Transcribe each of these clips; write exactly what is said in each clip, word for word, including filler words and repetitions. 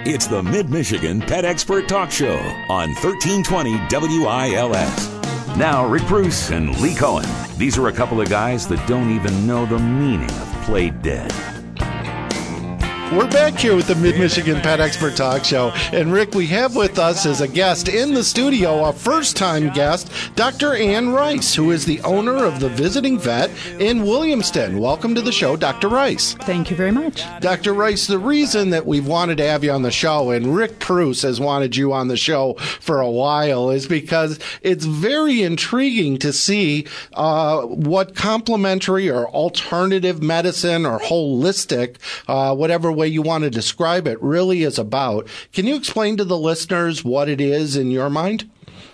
It's the Mid-Michigan Pet Expert Talk Show on thirteen twenty W I L S. Now, Rick Bruce and Lee Cohen. These are a couple of guys that don't even know the meaning of play dead. We're back here with the Mid-Michigan Pet Expert Talk Show. And Rick, we have with us as a guest in the studio, a first-time guest, Doctor Ann Rice, who is the owner of the Visiting Vet in Williamston. Welcome to the show, Doctor Rice. Thank you very much. Doctor Rice, the reason that we've wanted to have you on the show, and Rick Bruce has wanted you on the show for a while, is because it's very intriguing to see uh, what complementary or alternative medicine or holistic, uh, whatever way you want to describe it, really is about. Can you explain to the listeners what it is in your mind?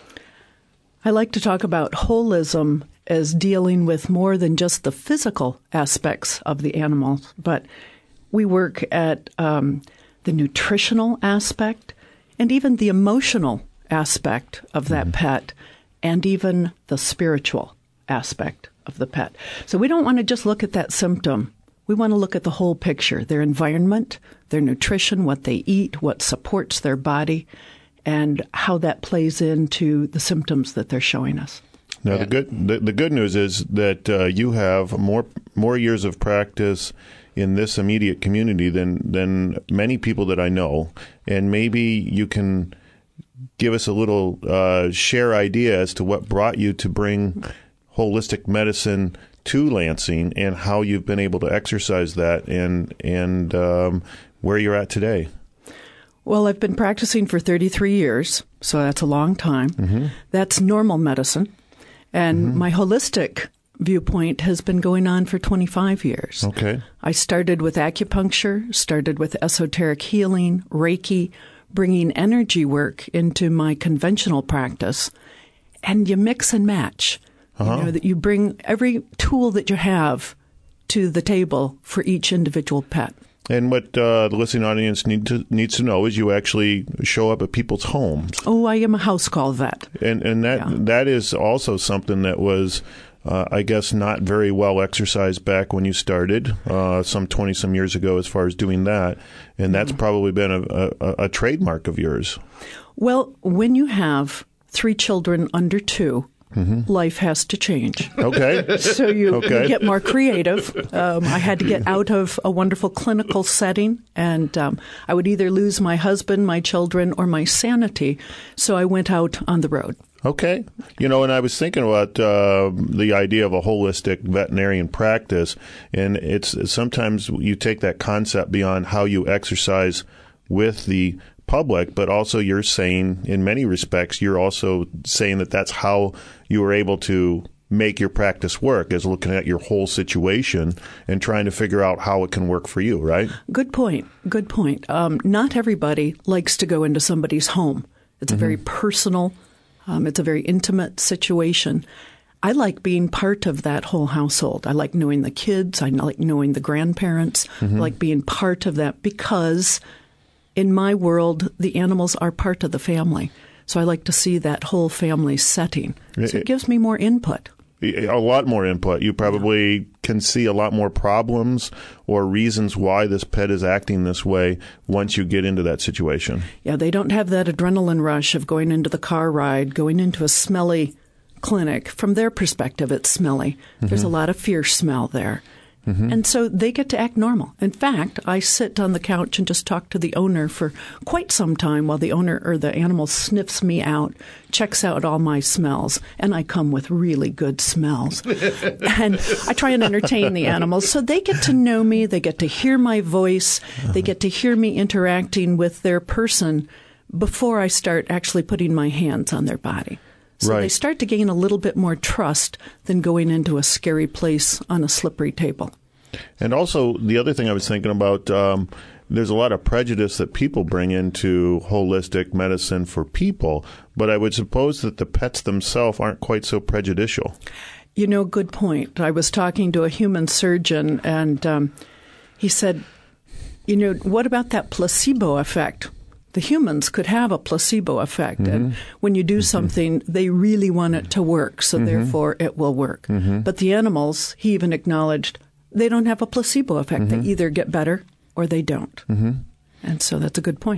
I like to talk about holism as dealing with more than just the physical aspects of the animal, but we work at um, the nutritional aspect and even the emotional aspect of that mm-hmm. pet, and even the spiritual aspect of the pet. So we don't want to just look at that symptom. We want to look at the whole picture, their environment, their nutrition, what they eat, what supports their body, and how that plays into the symptoms that they're showing us. Now, the good the, the good news is that uh, you have more more years of practice in this immediate community than than many people that I know, and maybe you can give us a little uh, share idea as to what brought you to bring holistic medicine to Lansing and how you've been able to exercise that and and um, where you're at today. Well, I've been practicing for thirty-three years, so that's a long time. Mm-hmm. That's normal medicine. And mm-hmm. my holistic viewpoint has been going on for twenty-five years. Okay. I started with acupuncture, started with esoteric healing, Reiki, bringing energy work into my conventional practice, and you mix and match. Uh-huh. You know, that you bring every tool that you have to the table for each individual pet. And what uh, the listening audience need to, needs to know is you actually show up at people's homes. Oh, I am a house call vet. And and that yeah. that is also something that was, uh, I guess, not very well exercised back when you started, uh, some twenty-some years ago as far as doing that. And that's mm-hmm. probably been a, a, a trademark of yours. Well, when you have three children under two, Mm-hmm. life has to change. Okay. So you, okay. you get more creative. Um, I had to get out of a wonderful clinical setting, and um, I would either lose my husband, my children, or my sanity. So I went out on the road. Okay. You know, and I was thinking about uh, the idea of a holistic veterinarian practice, and it's sometimes you take that concept beyond how you exercise with the public, but also you're saying, in many respects, you're also saying that that's how you were able to make your practice work, is looking at your whole situation and trying to figure out how it can work for you, right? Good point. Good point. Um, not everybody likes to go into somebody's home. It's mm-hmm. a very personal, um, it's a very intimate situation. I like being part of that whole household. I like knowing the kids. I like knowing the grandparents. Mm-hmm. I like being part of that because in my world, the animals are part of the family. So I like to see that whole family setting. So it gives me more input. A lot more input. You probably yeah. can see a lot more problems or reasons why this pet is acting this way once you get into that situation. Yeah, they don't have that adrenaline rush of going into the car ride, going into a smelly clinic. From their perspective, it's smelly. Mm-hmm. There's a lot of fear smell there. Mm-hmm. And so they get to act normal. In fact, I sit on the couch and just talk to the owner for quite some time while the owner or the animal sniffs me out, checks out all my smells, and I come with really good smells. And I try and entertain the animals so they get to know me, they get to hear my voice, uh-huh. they get to hear me interacting with their person before I start actually putting my hands on their body. So right. they start to gain a little bit more trust than going into a scary place on a slippery table. And also, the other thing I was thinking about, um, there's a lot of prejudice that people bring into holistic medicine for people, but I would suppose that the pets themselves aren't quite so prejudicial. You know, good point. I was talking to a human surgeon, and um, he said, you know, what about that placebo effect? The humans could have a placebo effect. Mm-hmm. And when you do something, they really want it to work, so mm-hmm. therefore it will work. Mm-hmm. But the animals, he even acknowledged, they don't have a placebo effect. Mm-hmm. They either get better or they don't. Mm-hmm. And so that's a good point.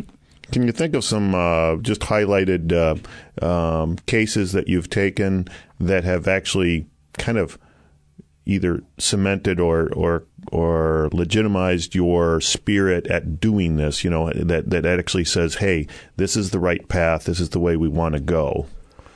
Can you think of some uh, just highlighted uh, um, cases that you've taken that have actually kind of either cemented or or or legitimized your spirit at doing this? You know, that that actually says, "Hey, this is the right path. This is the way we want to go."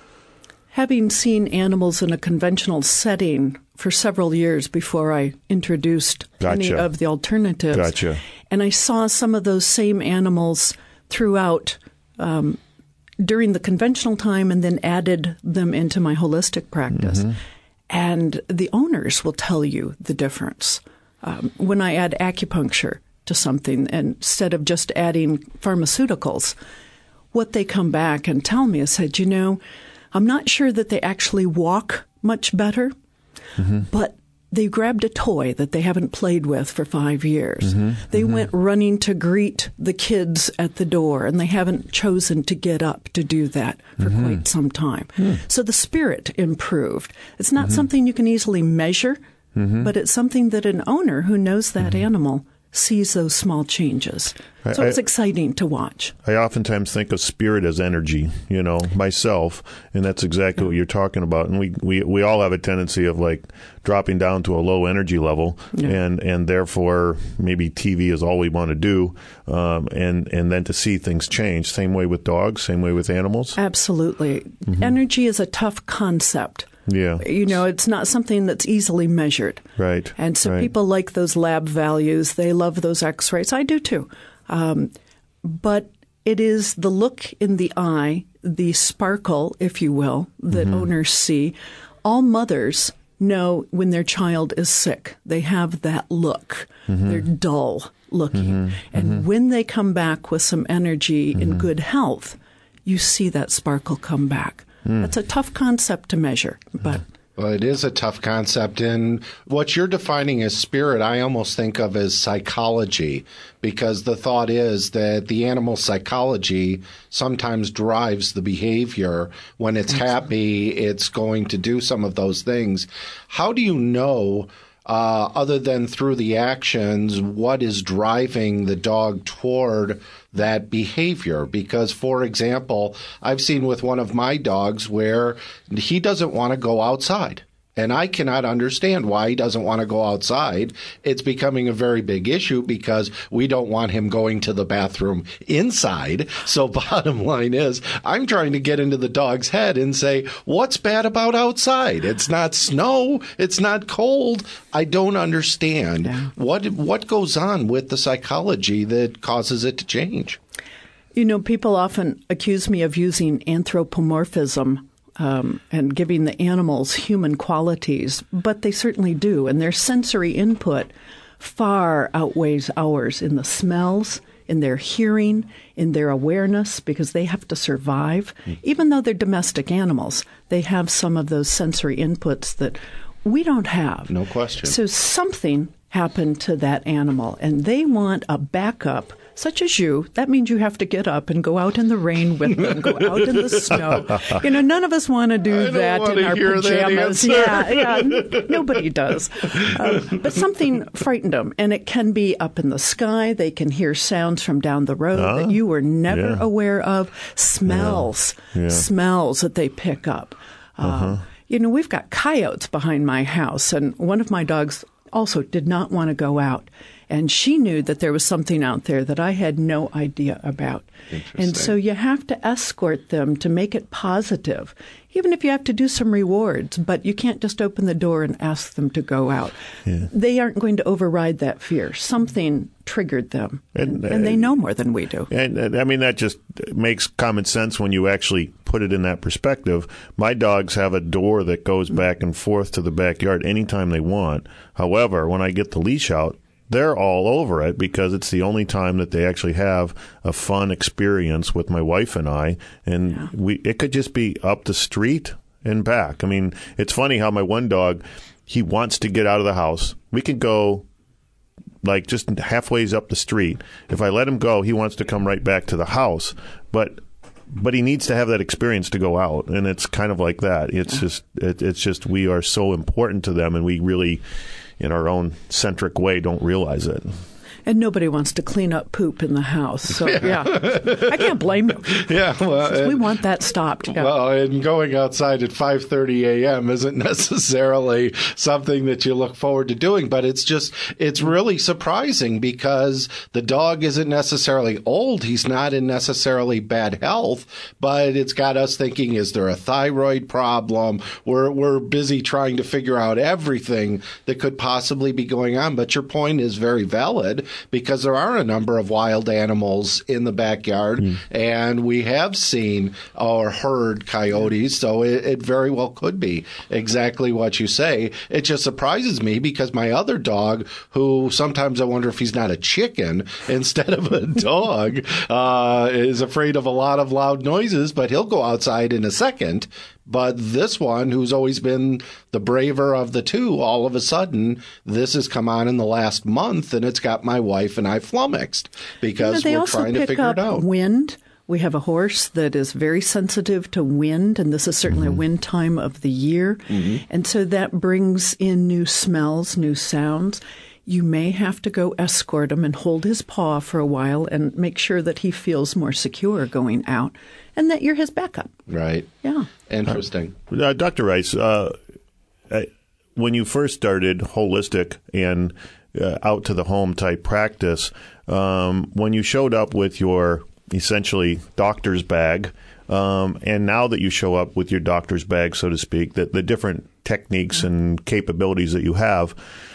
Having seen animals in a conventional setting for several years before I introduced Gotcha. any of the alternatives, Gotcha. and I saw some of those same animals throughout um, during the conventional time and then added them into my holistic practice. Mm-hmm. And the owners will tell you the difference. Um, when I add acupuncture to something, and instead of just adding pharmaceuticals, what they come back and tell me is said, you know, I'm not sure that they actually walk much better, mm-hmm. but they grabbed a toy that they haven't played with for five years. Mm-hmm. They mm-hmm. went running to greet the kids at the door, and they haven't chosen to get up to do that for mm-hmm. quite some time. Mm. So the spirit improved. It's not mm-hmm. something you can easily measure, mm-hmm. but it's something that an owner who knows that mm-hmm. animal sees those small changes. So I, it's exciting to watch. I oftentimes think of spirit as energy, you know, myself, and that's exactly yeah. what you're talking about. And we, we, we all have a tendency of like dropping down to a low energy level, yeah. and, and therefore maybe T V is all we want to do, um, and, and then to see things change. Same way with dogs, same way with animals. Absolutely. Mm-hmm. Energy is a tough concept. Yeah. You know, it's not something that's easily measured. Right. And so right. people like those lab values. They love those x-rays. I do too. Um, but it is the look in the eye, the sparkle, if you will, that mm-hmm. owners see. All mothers know when their child is sick. They have that look. Mm-hmm. They're dull looking. Mm-hmm. And mm-hmm. when they come back with some energy mm-hmm. and good health, you see that sparkle come back. Mm. That's a tough concept to measure, but... Well, it is a tough concept. And what you're defining as spirit, I almost think of as psychology, because the thought is that the animal psychology sometimes drives the behavior. When it's happy, it's going to do some of those things. How do you know, uh, other than through the actions, what is driving the dog toward that behavior? Because, for example, I've seen with one of my dogs where he doesn't want to go outside. And I cannot understand why he doesn't want to go outside. It's becoming a very big issue because we don't want him going to the bathroom inside. So bottom line is, I'm trying to get into the dog's head and say, what's bad about outside? It's not snow. It's not cold. I don't understand. Yeah. What what goes on with the psychology that causes it to change? You know, people often accuse me of using anthropomorphism. Um, and giving the animals human qualities, but they certainly do. And their sensory input far outweighs ours in the smells, in their hearing, in their awareness, because they have to survive. Mm. Even though they're domestic animals, they have some of those sensory inputs that we don't have. No question. So something happened to that animal, and they want a backup. Such as you, that means you have to get up and go out in the rain with them, go out in the snow. You know, none of us want to do that in our pajamas. Yeah, yeah, nobody does. Uh, but something frightened them, and it can be up in the sky. They can hear sounds from down the road uh, that you were never yeah. aware of. Smells, yeah. Yeah. smells that they pick up. Uh, uh-huh. You know, we've got coyotes behind my house, and one of my dogs also did not want to go out. And she knew that there was something out there that I had no idea about. And so you have to escort them to make it positive, even if you have to do some rewards. But you can't just open the door and ask them to go out. Yeah. They aren't going to override that fear. Something triggered them, and, and, and they know more than we do. And, and I mean, that just makes common sense when you actually put it in that perspective. My dogs have a door that goes back and forth to the backyard anytime they want. However, when I get the leash out, they're all over it because it's the only time that they actually have a fun experience with my wife and I. And yeah. we it could just be up the street and back. I mean, it's funny how my one dog, he wants to get out of the house. We could go like just halfway up the street. If I let him go, he wants to come right back to the house. But but he needs to have that experience to go out. And it's kind of like that. It's yeah. just it, it's just we are so important to them, and we really, in our own centric way, don't realize it. And nobody wants to clean up poop in the house. So, yeah, I can't blame you. Yeah, well, we and, want that stopped. Yeah. Well, and going outside at five thirty a.m. isn't necessarily something that you look forward to doing, but it's just, it's really surprising because the dog isn't necessarily old. He's not in necessarily bad health, but it's got us thinking, is there a thyroid problem? We're, we're busy trying to figure out everything that could possibly be going on. But your point is very valid because there are a number of wild animals in the backyard, mm. and we have seen or heard coyotes, so it, it very well could be exactly what you say. It just surprises me because my other dog, who sometimes I wonder if he's not a chicken instead of a dog, uh, is afraid of a lot of loud noises, but he'll go outside in a second. But this one, who's always been the braver of the two, all of a sudden, this has come on in the last month, and it's got my wife and I flummoxed because you know, we're trying to figure it out. Wind. We have a horse that is very sensitive to wind, and this is certainly mm-hmm. a wind time of the year. Mm-hmm. And so that brings in new smells, new sounds. You may have to go escort him and hold his paw for a while and make sure that he feels more secure going out and that you're his backup. Right. Yeah. Interesting. Uh, Doctor Rice, uh, when you first started holistic and uh, out to the home type practice, um, when you showed up with your essentially doctor's bag, um, and now that you show up with your doctor's bag, so to speak, that the different techniques and capabilities that you have,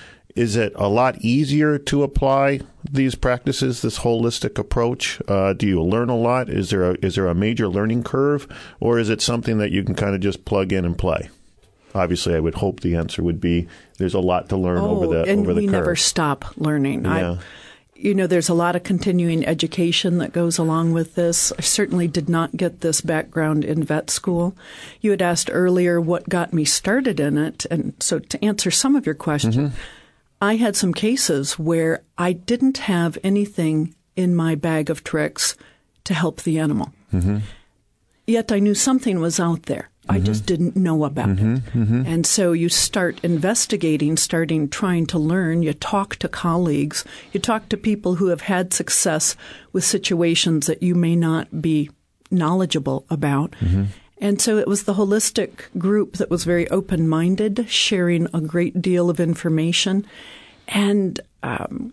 is it a lot easier to apply these practices, this holistic approach? Uh, do you learn a lot? Is there a, is there a major learning curve, or is it something that you can kind of just plug in and play? Obviously, I would hope the answer would be there's a lot to learn oh, over the and over the we curve. never stop learning. Yeah. I, you know, there's a lot of continuing education that goes along with this. I certainly did not get this background in vet school. You had asked earlier what got me started in it, and so to answer some of your questions. Mm-hmm. I had some cases where I didn't have anything in my bag of tricks to help the animal. Mm-hmm. Yet I knew something was out there. Mm-hmm. I just didn't know about mm-hmm. it. Mm-hmm. And so you start investigating, starting trying to learn. You talk to colleagues. You talk to people who have had success with situations that you may not be knowledgeable about. Mm-hmm. And so it was the holistic group that was very open-minded, sharing a great deal of information. And um,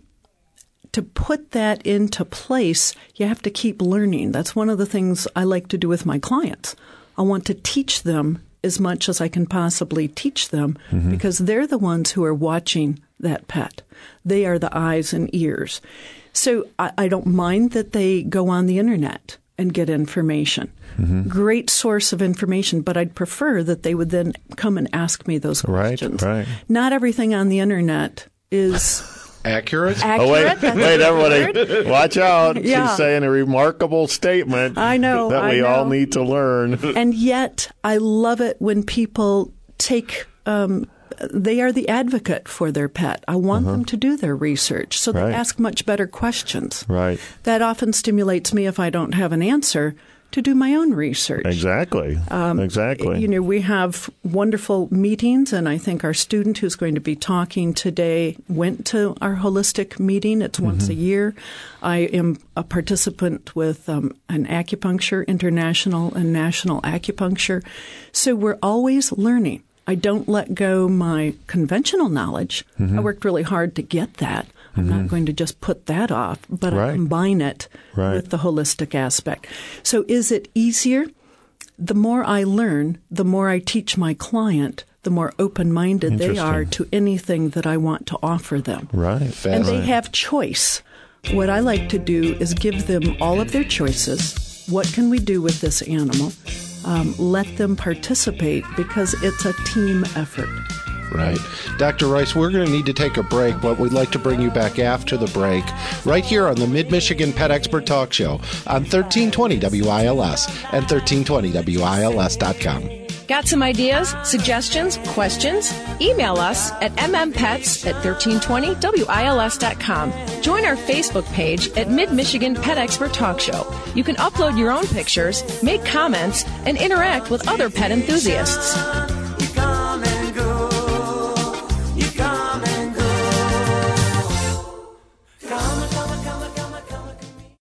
to put that into place, you have to keep learning. That's one of the things I like to do with my clients. I want to teach them as much as I can possibly teach them mm-hmm. because they're the ones who are watching that pet. They are the eyes and ears. So I, I don't mind that they go on the Internet and get information. Mm-hmm. Great source of information, but I'd prefer that they would then come and ask me those questions. Right, right. Not everything on the Internet is accurate. accurate. Oh, wait, wait, everybody, watch out. Yeah. She's saying a remarkable statement I know, that we I know. all need to learn. And yet, I love it when people take um, they are the advocate for their pet. I want uh-huh. them to do their research, so they right. ask much better questions. Right. That often stimulates me, if I don't have an answer, to do my own research. Exactly. Um, exactly. You know, we have wonderful meetings, and I think our student who's going to be talking today went to our holistic meeting. It's mm-hmm. once a year. I am a participant with um, an acupuncture, international and national acupuncture. So we're always learning. I don't let go my conventional knowledge. Mm-hmm. I worked really hard to get that. I'm mm-hmm. not going to just put that off, but right. I combine it right. with the holistic aspect. So is it easier? The more I learn, the more I teach my client, the more open-minded they are to anything that I want to offer them. Right. And they have choice. What I like to do is give them all of their choices. What can we do with this animal? Um, let them participate because it's a team effort. Right. Doctor Rice, we're going to need to take a break, but we'd like to bring you back after the break right here on the Mid-Michigan Pet Expert Talk Show on thirteen twenty W I L S and thirteen twenty W I L S dot com. Got some ideas, suggestions, questions? Email us at m m pets at thirteen twenty W I L S dot com. Join our Facebook page at Mid-Michigan Pet Expert Talk Show. You can upload your own pictures, make comments, and interact with other pet enthusiasts.